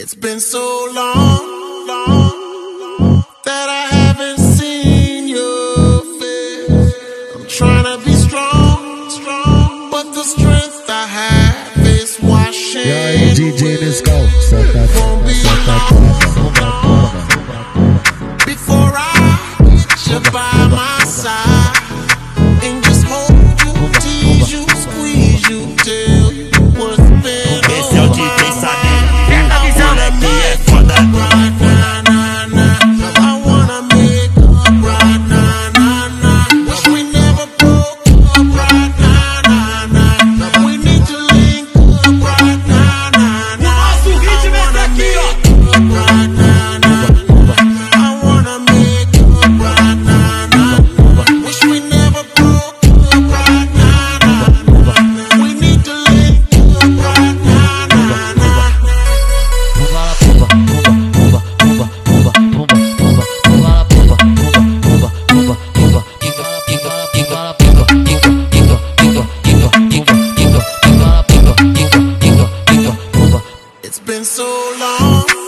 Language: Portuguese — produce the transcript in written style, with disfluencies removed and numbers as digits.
It's been so long that I haven't seen your face. I'm trying to be strong, but the strength I have is washing. E aí, DJ Nescau, Won't be long before I get you by my side and just hold you, tease you, squeeze you till you what's been. Esse é o DJ Sabi. Pega a visão aqui, é foda. Right now, nah, nah. I wanna make up right now, nah, nah. Wish we never broke up right now, nah, nah. We need to link up right now, nah, nah. Nosso ritmo é aqui, ó. Right now, nah. I wanna make up right now, nah. Wish we never broke up right now, nah. We need to link up right now, nah, nah. It's been so long